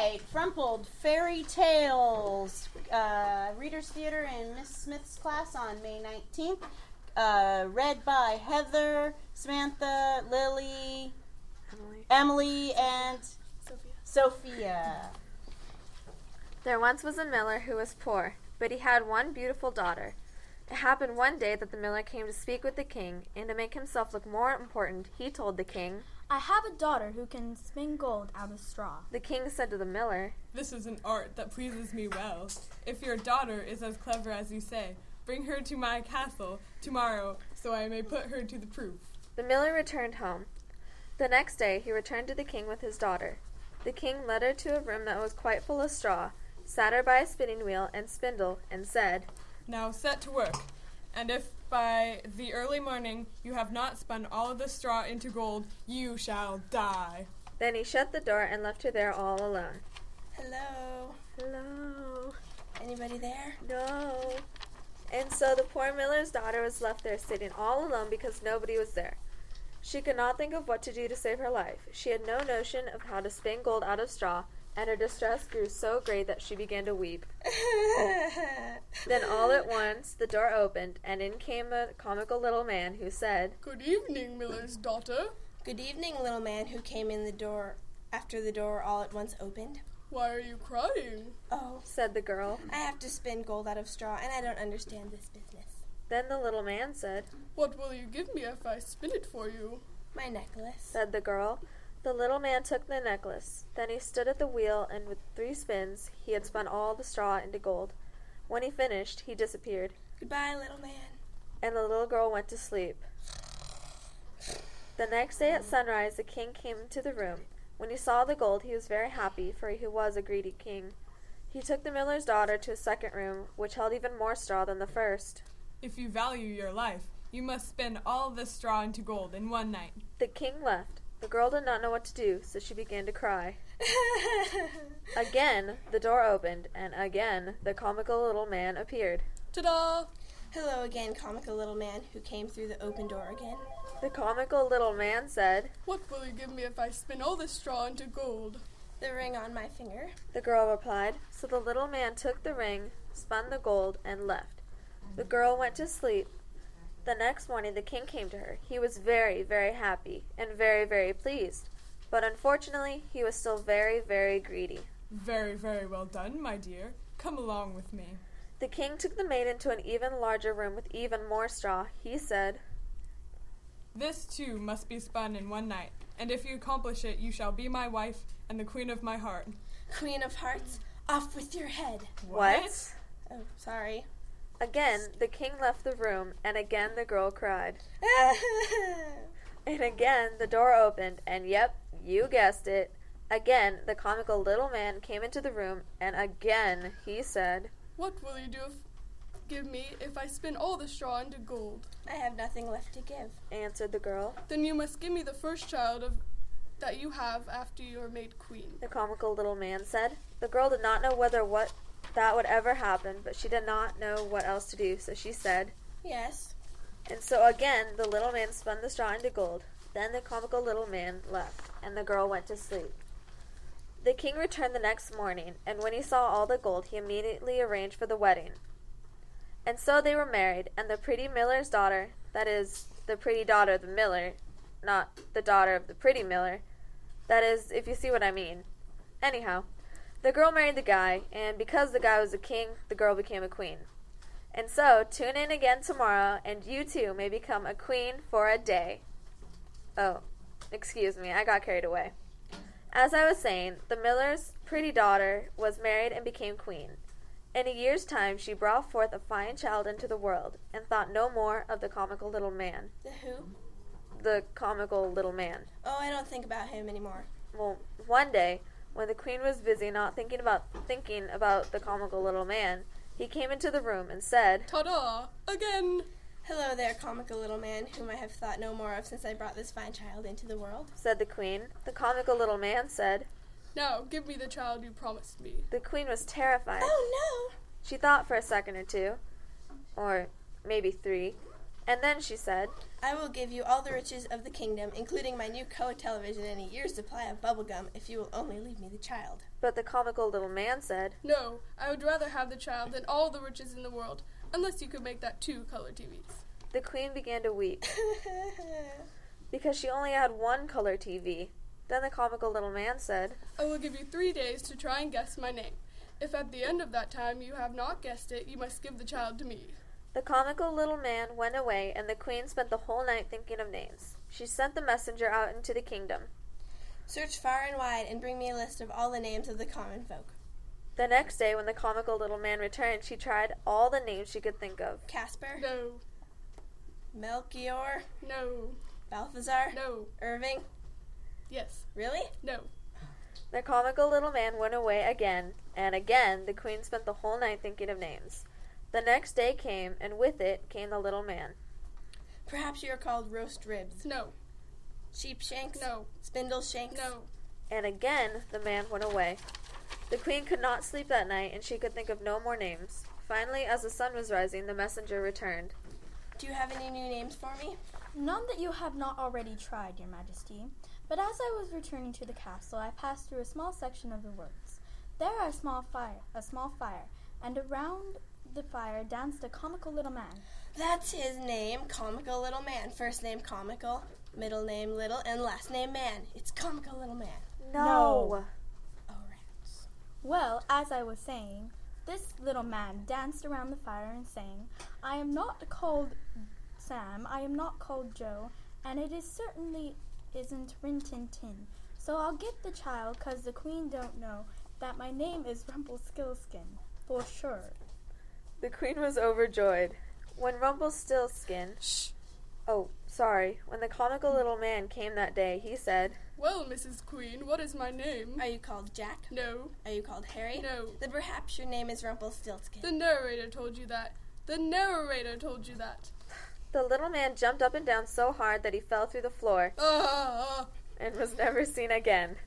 right, Frumpled Fairy Tales, Reader's Theater in Miss Smith's class on May 19th. Read by Heather, Samantha, Lily, Emily, and Sophia. There once was a miller who was poor, but he had one beautiful daughter. It happened one day that the miller came to speak with the king, and to make himself look more important, he told the king, I have a daughter who can spin gold out of straw. The king said to the miller, This is an art that pleases me well. If your daughter is as clever as you say, bring her to my castle tomorrow so I may put her to the proof. The miller returned home. The next day he returned to the king with his daughter. The king led her to a room that was quite full of straw, sat her by a spinning wheel and spindle, and said, Now set to work, and if by the early morning you have not spun all of the straw into gold, you shall die. Then he shut the door and left her there all alone. Hello? Hello? Anybody there? No. And so the poor miller's daughter was left there sitting all alone because nobody was there. She could not think of what to do to save her life. She had no notion of how to spin gold out of straw, and her distress grew so great that she began to weep. Then all at once the door opened, and in came a comical little man who said, Good evening, miller's daughter. Good evening, little man who came in the door after the door all at once opened. Why are you crying? Oh, said the girl. I have to spin gold out of straw, and I don't understand this business. Then the little man said, What will you give me if I spin it for you? My necklace, said the girl. The little man took the necklace. Then he stood at the wheel, and with 3 spins he had spun all the straw into gold. When he finished, he disappeared. Goodbye, little man. And the little girl went to sleep. The next day at sunrise, the king came into the room. When he saw the gold, he was very happy, for he was a greedy king. He took the miller's daughter to a second room, which held even more straw than the first. If you value your life, you must spin all the straw into gold in one night. The king left. The girl did not know what to do, so she began to cry. Again, the door opened, and again the comical little man appeared. Ta-da! Hello again, comical little man who came through the open door again. The comical little man said, What will you give me if I spin all the straw into gold? The ring on my finger. The girl replied. So the little man took the ring, spun the gold, and left. The girl went to sleep. The next morning the king came to her. He was very, very happy, and very, very pleased. But unfortunately, he was still very, very greedy. Very, very well done, my dear. Come along with me. The king took the maiden to an even larger room with even more straw. He said, This, too, must be spun in one night, and if you accomplish it, you shall be my wife and the queen of my heart. Queen of hearts, off with your head. What? Oh, sorry. Again, the king left the room, and again the girl cried. And again the door opened, and yep, you guessed it. Again, the comical little man came into the room, and again he said, What will you give me if I spin all the straw into gold? I have nothing left to give, answered the girl. Then you must give me the first child that you have after you are made queen. The comical little man said. The girl did not know whether that would ever happen, but she did not know what else to do, so she said, Yes. And so again the little man spun the straw into gold. Then the comical little man left, and the girl went to sleep. The king returned the next morning, and when he saw all the gold, he immediately arranged for the wedding. And so they were married, and the pretty miller's daughter, that is, the pretty daughter of the miller, not the daughter of the pretty miller, that is, if you see what I mean. Anyhow, the girl married the guy, and because the guy was a king, the girl became a queen. And so, tune in again tomorrow, and you too may become a queen for a day. Oh, excuse me, I got carried away. As I was saying, the miller's pretty daughter was married and became queen. In a year's time she brought forth a fine child into the world, and thought no more of the comical little man. The who? The comical little man. Oh, I don't think about him anymore. Well, one day, when the queen was busy not thinking about the comical little man, he came into the room and said, Ta-da! Again! Hello there, comical little man, whom I have thought no more of since I brought this fine child into the world. Said the queen. The comical little man said, Now, give me the child you promised me. The queen was terrified. Oh, no! She thought for a second or two, or maybe 3, And then she said, I will give you all the riches of the kingdom, including my new color television and a year's supply of bubblegum, if you will only leave me the child. but the comical little man said, No, I would rather have the child than all the riches in the world, unless you could make that 2 color TVs. The queen began to weep because she only had one color TV. Then the comical little man said, I will give you 3 days to try and guess my name. If at the end of that time you have not guessed it, you must give the child to me. The comical little man went away, and the queen spent the whole night thinking of names. She sent the messenger out into the kingdom. Search far and wide and bring me a list of all the names of the common folk. The next day, when the comical little man returned, she tried all the names she could think of. Casper, No, Melchior, no, Balthazar, no, Irving. yes, Really? no. The comical little man went away again, and again the queen spent the whole night thinking of names. The next day came, and with it came the little man. Perhaps you are called roast ribs, No, sheep shanks, no, spindle shanks. no. And again the man went away. The queen could not sleep that night, and she could think of no more names. Finally, as the sun was rising, the messenger returned. Do you have any new names for me? None that you have not already tried, Your Majesty. But as I was returning to the castle, I passed through a small section of the woods. There a small fire, and around the fire danced a comical little man. That's his name, Comical Little Man. First name Comical, middle name Little, and last name Man. It's Comical Little Man. No. Oh, rats. Well, as I was saying, this little man danced around the fire and sang, I am not called Sam, I am not called Joe, and it is certainly isn't Rin Tin Tin. So I'll get the child, 'cause the queen don't know that my name is Rumpelstiltskin, for sure. The queen was overjoyed. When Rumpelstiltskin, when the comical little man came that day, he said, Well, Mrs. Queen, what is my name? Are you called Jack? No, Are you called Harry? no. Then perhaps your name is Rumpelstiltskin. The narrator told you that. The narrator told you that. The little man jumped up and down so hard that he fell through the floor Ah! and was never seen again.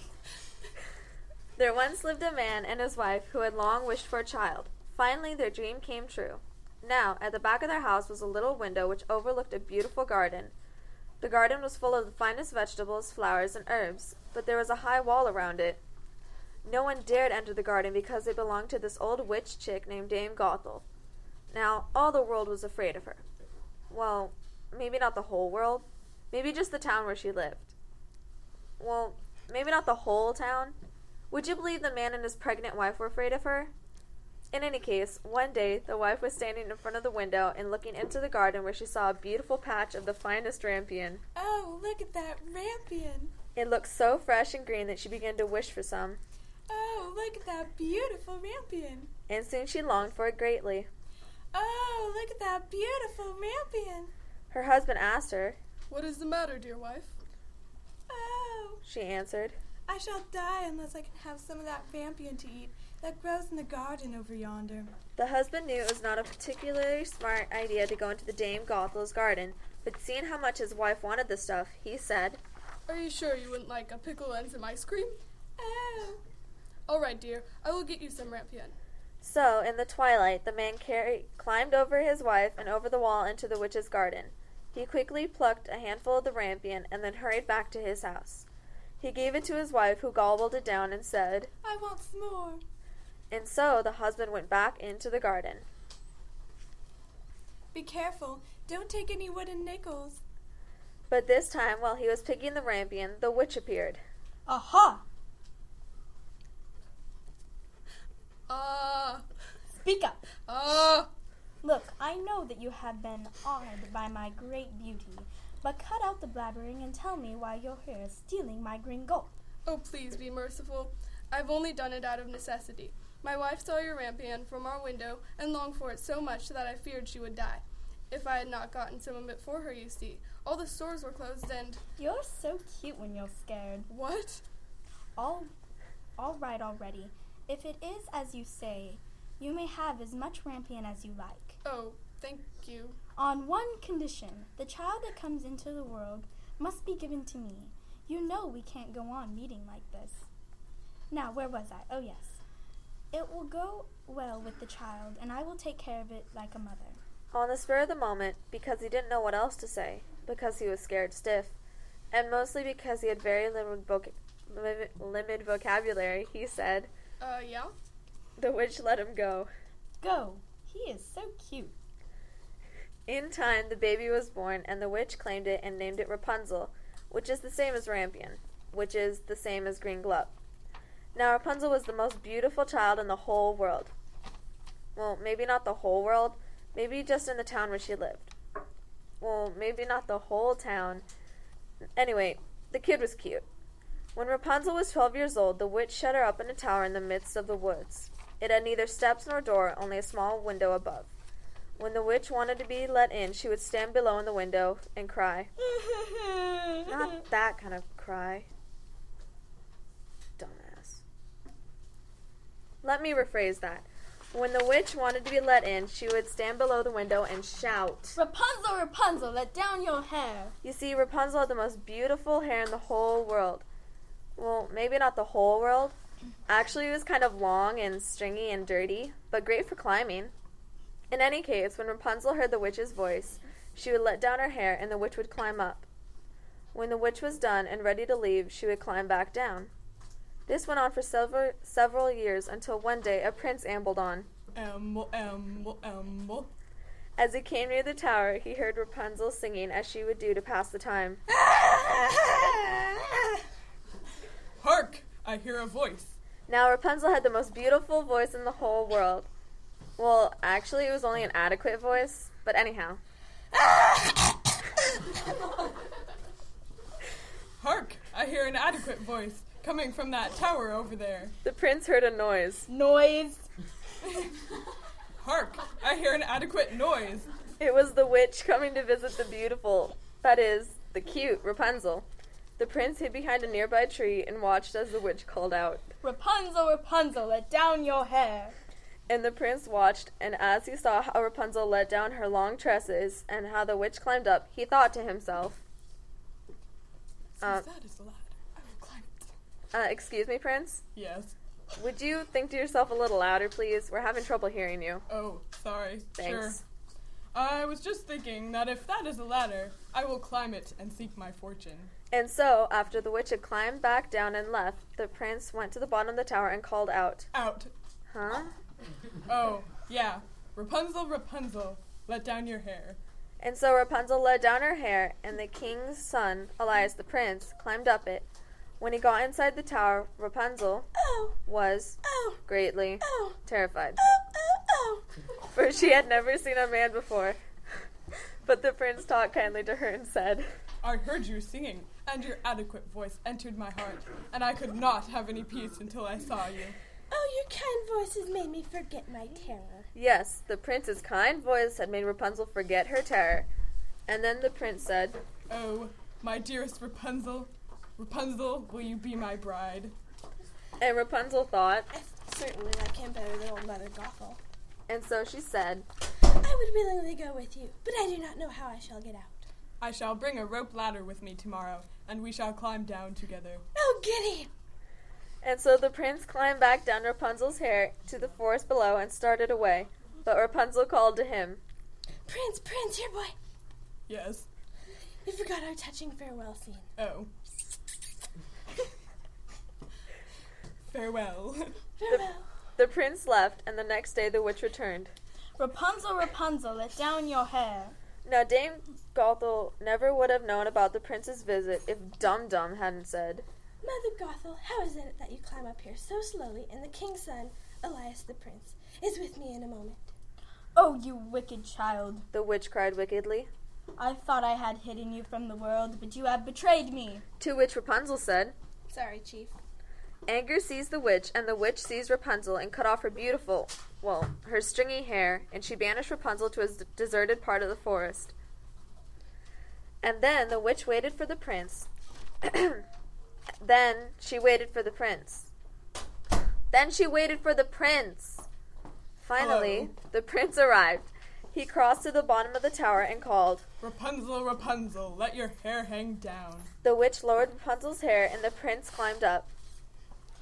There once lived a man and his wife who had long wished for a child. Finally, their dream came true. Now, at the back of their house was a little window which overlooked a beautiful garden. The garden was full of the finest vegetables, flowers, and herbs, but there was a high wall around it. No one dared enter the garden because it belonged to this old witch chick named Dame Gothel. Now, all the world was afraid of her. Well, maybe not the whole world. Maybe just the town where she lived. Well, maybe not the whole town. Would you believe the man and his pregnant wife were afraid of her? In any case, one day the wife was standing in front of the window and looking into the garden where she saw a beautiful patch of the finest rampion. Oh, look at that rampion. It looked so fresh and green that she began to wish for some, Oh, look at that beautiful rampion. and soon she longed for it greatly. Oh, look at that beautiful rampion. Her husband asked her. What is the matter, dear wife? Oh, She answered, I shall die unless I can have some of that rampion to eat that grows in the garden over yonder. The husband knew it was not a particularly smart idea to go into the Dame Gothel's garden, but seeing how much his wife wanted the stuff, he said, Are you sure you wouldn't like a pickle and some ice cream? Oh, All right, dear. I will get you some rampion. So, in the twilight, the man climbed over his wife and over the wall into the witch's garden. He quickly plucked a handful of the rampion and then hurried back to his house. He gave it to his wife, who gobbled it down and said, I want some more. and so the husband went back into the garden. Be careful. Don't take any wooden nickels. But this time, while he was picking the rampion, the witch appeared. Aha! Speak up! Look, I know that you have been awed by my great beauty, but cut out the blabbering and tell me why you're here stealing my green gold. Oh, please be merciful. I've only done it out of necessity. My wife saw your rampion from our window and longed for it so much that I feared she would die. If I had not gotten some of it for her, you see, all the stores were closed and... You're so cute when you're scared. What? All right already. If it is as you say, you may have as much rampion as you like. Oh, thank you. On one condition, the child that comes into the world must be given to me. You know we can't go on meeting like this. Now, where was I? Oh, yes. It will go well with the child, and I will take care of it like a mother. On the spur of the moment, because he didn't know what else to say, because he was scared stiff, and mostly because he had very limited vocabulary, he said, Yeah? The witch let him go. Go. He is so cute. In time, the baby was born, and the witch claimed it and named it Rapunzel, which is the same as Rampion, which is the same as Green Glove. Now, Rapunzel was the most beautiful child in the whole world. Well, maybe not the whole world, maybe just in the town where she lived. Well, maybe not the whole town. Anyway, the kid was cute. When Rapunzel was 12 years old, the witch shut her up in a tower in the midst of the woods. It had neither steps nor door, only a small window above. When the witch wanted to be let in, she would stand below in the window and cry. Not that kind of cry. Dumbass. Let me rephrase that. When the witch wanted to be let in, she would stand below the window and shout. Rapunzel, Rapunzel, let down your hair. You see, Rapunzel had the most beautiful hair in the whole world. Well, maybe not the whole world. Actually, it was kind of long and stringy and dirty, but great for climbing. In any case, when Rapunzel heard the witch's voice, she would let down her hair and the witch would climb up. When the witch was done and ready to leave, she would climb back down. This went on for several years until one day a prince ambled on. As he came near the tower, he heard Rapunzel singing as she would do to pass the time. Hark! I hear a voice. Now, Rapunzel had the most beautiful voice in the whole world. Well, actually, it was only an adequate voice, but anyhow. Hark! I hear an adequate voice coming from that tower over there. The prince heard a noise. Noise. Hark! I hear an adequate noise. It was the witch coming to visit the beautiful, that is, the cute Rapunzel. The prince hid behind a nearby tree and watched as the witch called out. Rapunzel, Rapunzel, let down your hair. And the prince watched, and as he saw how Rapunzel let down her long tresses and how the witch climbed up, he thought to himself, Since that is the ladder, I will climb it. Excuse me, Prince? Yes. Would you think to yourself a little louder, please? We're having trouble hearing you. Oh, sorry. Thanks. Sure. I was just thinking that if that is a ladder, I will climb it and seek my fortune. And so, after the witch had climbed back down and left, the prince went to the bottom of the tower and called out. Out. Huh? Oh, yeah. Rapunzel, Rapunzel, let down your hair. And so Rapunzel let down her hair, and the king's son, Elias the prince, climbed up it. When he got inside the tower, Rapunzel was greatly terrified. For she had never seen a man before. But the prince talked kindly to her and said, I heard you singing, and your adequate voice entered my heart, and I could not have any peace until I saw you. Oh, your kind voices made me forget my terror. Yes, the prince's kind voice had made Rapunzel forget her terror. And then the prince said, Oh, my dearest Rapunzel, Rapunzel, will you be my bride? and Rapunzel thought, I certainly like him better than old Mother Gothel. and so she said, I would willingly go with you, but I do not know how I shall get out. I shall bring a rope ladder with me tomorrow, and we shall climb down together. Oh, giddy! And so the prince climbed back down Rapunzel's hair to the forest below and started away. But Rapunzel called to him, Prince, here, boy. Yes. We forgot our touching farewell scene. Oh. Farewell. Farewell. The prince left, and the next day the witch returned. Rapunzel, Rapunzel, let down your hair. Now Dame Gothel never would have known about the prince's visit if Dum-Dum hadn't said, Mother Gothel, how is it that you climb up here so slowly, and the king's son, Elias the prince, is with me in a moment? Oh, you wicked child. the witch cried wickedly. I thought I had hidden you from the world, but you have betrayed me. To which Rapunzel said, Sorry, Chief. Anger seized the witch, and the witch seized Rapunzel and cut off her stringy hair, and she banished Rapunzel to a deserted part of the forest. And then the witch waited for the prince. Then she waited for the prince. Finally, the prince arrived. He crossed to the bottom of the tower and called. Rapunzel, Rapunzel, let your hair hang down. The witch lowered Rapunzel's hair, and the prince climbed up.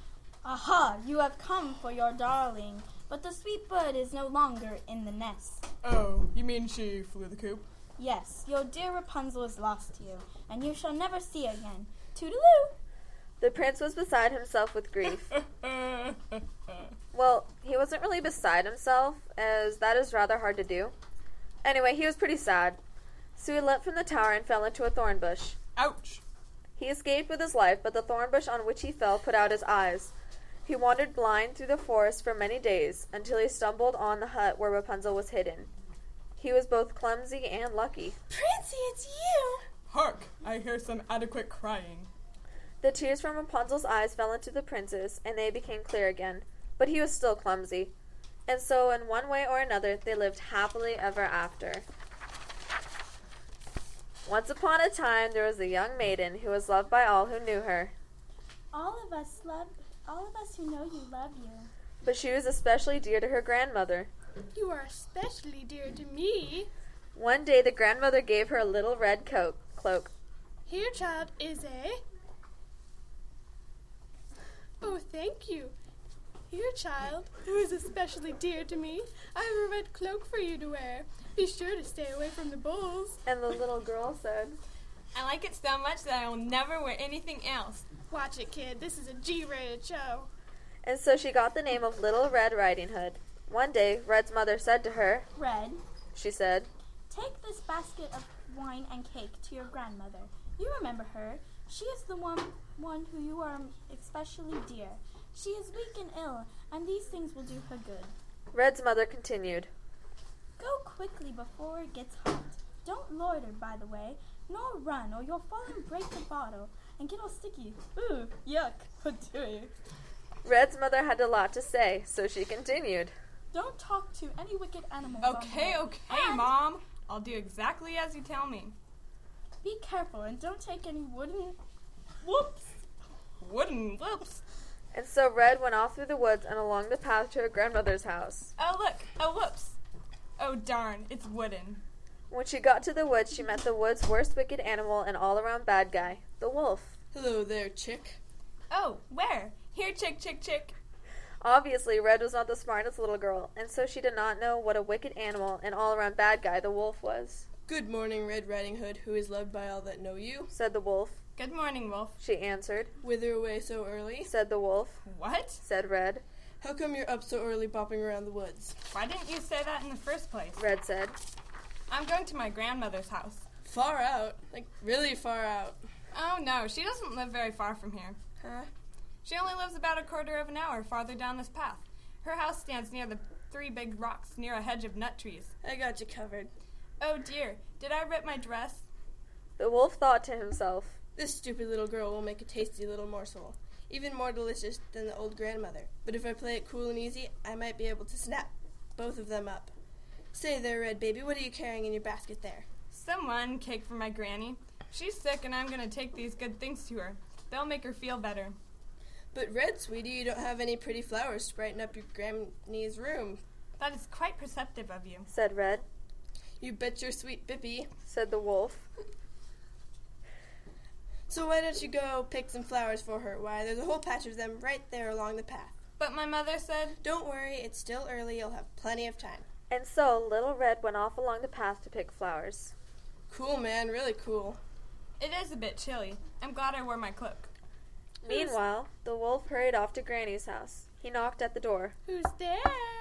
Aha, you have come for your darling, but the sweet bird is no longer in the nest. Oh, you mean she flew the coop? Yes, your dear Rapunzel is lost to you, and you shall never see again. Toodaloo! The prince was beside himself with grief. Well, he wasn't really beside himself, as that is rather hard to do. Anyway, he was pretty sad. So he leapt from the tower and fell into a thorn bush. Ouch! He escaped with his life, but the thorn bush on which he fell put out his eyes. He wandered blind through the forest for many days, until he stumbled on the hut where Rapunzel was hidden. He was both clumsy and lucky. Princey, it's you! Hark! I hear some adequate crying. The tears from Rapunzel's eyes fell into the prince's, and they became clear again. But he was still clumsy. And so, in one way or another, they lived happily ever after. Once upon a time, there was a young maiden who was loved by all who knew her. All of us who know you love you. But she was especially dear to her grandmother. You are especially dear to me. One day, the grandmother gave her a little red cloak. Here, child, is a... Oh, thank you. Here, child, who is especially dear to me, I have a red cloak for you to wear. Be sure to stay away from the bulls. And the little girl said, I like it so much that I will never wear anything else. Watch it, kid. This is a G-rated show. and so she got the name of Little Red Riding Hood. One day, Red's mother said to her, Red, she said, take this basket of wine and cake to your grandmother. You remember her. She is the one who you are especially dear. She is weak and ill, and these things will do her good. Red's mother continued, Go quickly before it gets hot. Don't loiter, by the way, nor run, or you'll fall and break the bottle and get all sticky. Ooh, yuck, what do you? Red's mother had a lot to say, so she continued, Don't talk to any wicked animals on the Okay, road. okay, And Mom. I'll do exactly as you tell me. be careful and don't take any wooden... Wooden whoops. And so Red went off through the woods and along the path to her grandmother's house. Oh, look. Oh, whoops. Oh, darn. It's wooden. When she got to the woods, she met the wood's worst wicked animal and all-around bad guy, the wolf. Hello there, chick. Oh, where? Here, chick, chick, chick. Obviously, Red was not the smartest little girl, and so she did not know what a wicked animal and all-around bad guy the wolf was. Good morning, Red Riding Hood, who is loved by all that know you. Said the wolf. Good morning, Wolf. She answered. Whither away so early? Said the wolf. What? Said Red. How come you're up so early bopping around the woods? Why didn't you say that in the first place? Red said. I'm going to my grandmother's house. Far out. Like, really far out. Oh, no. She doesn't live very far from here. Huh? She only lives about a quarter of an hour farther down this path. Her house stands near the 3 big rocks near a hedge of nut trees. I got you covered. Oh, dear. Did I rip my dress? The wolf thought to himself. This stupid little girl will make a tasty little morsel. Even more delicious than the old grandmother. But if I play it cool and easy, I might be able to snap both of them up. Say there, Red baby, what are you carrying in your basket there? Someone cake for my granny. She's sick and I'm going to take these good things to her. They'll make her feel better. But Red, sweetie, you don't have any pretty flowers to brighten up your granny's room. That is quite perceptive of you. Said Red. You bet your sweet bippy. Said the wolf. So why don't you go pick some flowers for her? Why, there's a whole patch of them right there along the path. But my mother said... Don't worry, it's still early, you'll have plenty of time. And so Little Red went off along the path to pick flowers. Cool, man, really cool. It is a bit chilly. I'm glad I wore my cloak. Meanwhile, the wolf hurried off to Granny's house. He knocked at the door. Who's there?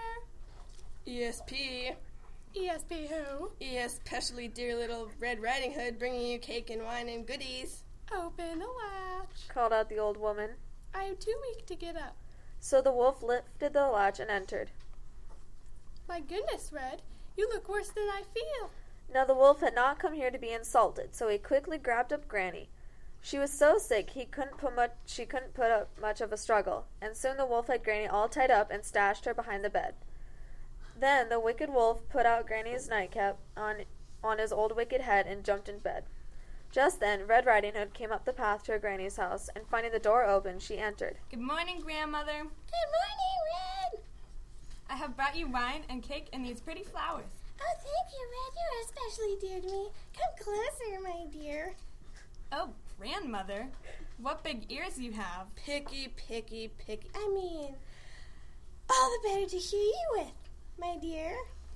ESP. ESP who? Especially dear little Red Riding Hood, bringing you cake and wine and goodies. Open the latch. Called out the old woman. I am too weak to get up. So the wolf lifted the latch and entered. My goodness, Red, you look worse than I feel. Now the wolf had not come here to be insulted, so he quickly grabbed up Granny. She was so sick she couldn't put up much of a struggle, and soon the wolf had Granny all tied up and stashed her behind the bed. Then the wicked wolf put out Granny's nightcap on his old wicked head and jumped in bed. Just then, Red Riding Hood came up the path to her Granny's house, and finding the door open, she entered. Good morning, Grandmother. Good morning, Red. I have brought you wine and cake and these pretty flowers. Oh, thank you, Red. You're especially dear to me. Come closer, my dear. Oh, Grandmother, what big ears you have. Picky, picky, picky. I mean, all the better to hear you with, my dear.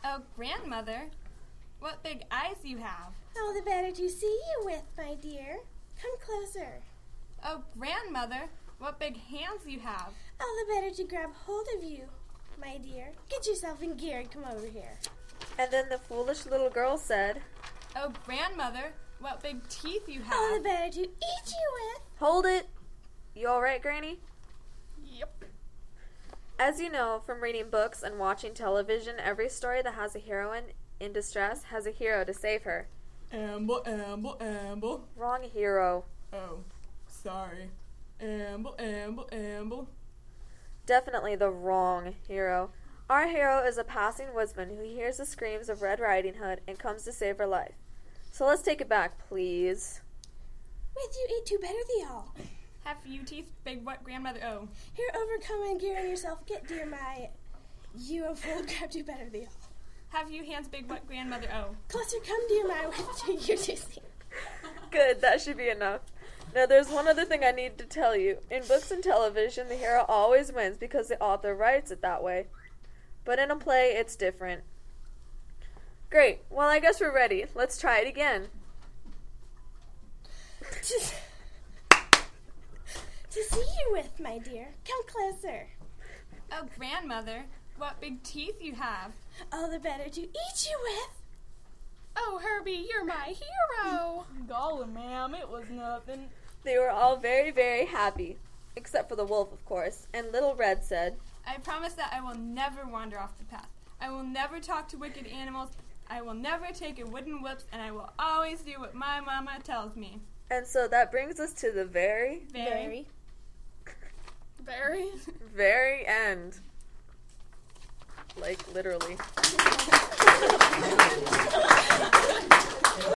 Oh, grandmother, what big eyes you have. Oh, the better to see you with, my dear. Come closer. Oh, grandmother, what big hands you have. Oh, the better to grab hold of you, my dear. Get yourself in gear and come over here. And then the foolish little girl said, Oh, grandmother, what big teeth you have. Oh, the better to eat you with. Hold it! You alright, Granny? Yep. As you know from reading books and watching television, every story that has a heroine in distress has a hero to save her. Amble, amble, amble. Wrong hero. Oh, sorry. Amble, amble, amble. Definitely the wrong hero. Our hero is a passing woodsman who hears the screams of Red Riding Hood and comes to save her life. So let's take it back, please. With you eat too better thee all. Have you teeth, big what grandmother? Oh. Here, overcome and gear on yourself. Get, dear my. You of old grab too better thee all. Have you hands, big what grandmother? Oh. Closer come, dear my, with you to see. Good, that should be enough. Now there's one other thing I need to tell you. In books and television, the hero always wins because the author writes it that way. But in a play, it's different. Great, well I guess we're ready. Let's try it again. To see you with, my dear. Come closer. Oh, grandmother, what big teeth you have. All the better to eat you with. Oh, Herbie, you're my hero. Golly, ma'am, it was nothing. They were all very, very happy. Except for the wolf, of course. And Little Red said, I promise that I will never wander off the path. I will never talk to wicked animals. I will never take a wooden whips, and I will always do what my mama tells me. and so that brings us to the very Very. very end. Like, literally.